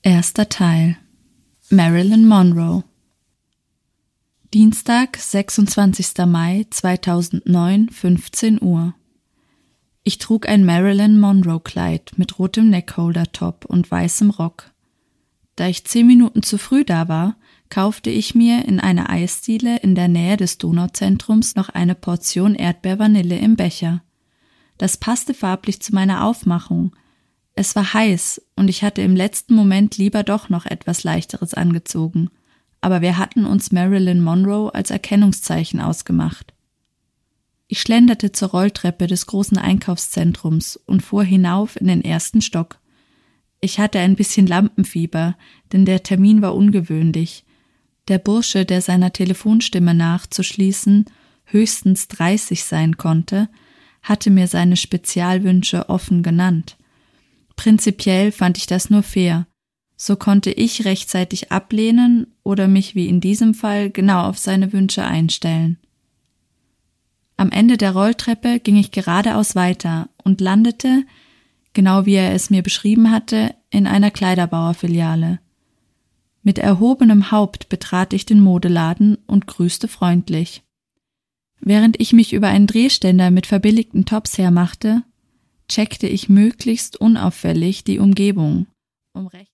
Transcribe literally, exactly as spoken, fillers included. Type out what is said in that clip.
Erster Teil. Marilyn Monroe. Dienstag, sechsundzwanzigster Mai zweitausendneun, fünfzehn Uhr. Ich trug ein Marilyn Monroe-Kleid mit rotem Neckholder-Top und weißem Rock. Da ich zehn Minuten zu früh da war, kaufte ich mir in einer Eisdiele in der Nähe des Donauzentrums noch eine Portion Erdbeer-Vanille im Becher. Das passte farblich zu meiner Aufmachung. Es war heiß und ich hatte im letzten Moment lieber doch noch etwas Leichteres angezogen, aber wir hatten uns Marilyn Monroe als Erkennungszeichen ausgemacht. Ich schlenderte zur Rolltreppe des großen Einkaufszentrums und fuhr hinauf in den ersten Stock. Ich hatte ein bisschen Lampenfieber, denn der Termin war ungewöhnlich. Der Bursche, der seiner Telefonstimme nachzuschließen höchstens dreißig sein konnte, hatte mir seine Spezialwünsche offen genannt. Prinzipiell fand ich das nur fair. So konnte ich rechtzeitig ablehnen oder mich wie in diesem Fall genau auf seine Wünsche einstellen. Am Ende der Rolltreppe ging ich geradeaus weiter und landete, genau wie er es mir beschrieben hatte, in einer Kleiderbauerfiliale. Mit erhobenem Haupt betrat ich den Modeladen und grüßte freundlich. Während ich mich über einen Drehständer mit verbilligten Tops hermachte, checkte ich möglichst unauffällig die Umgebung, um recht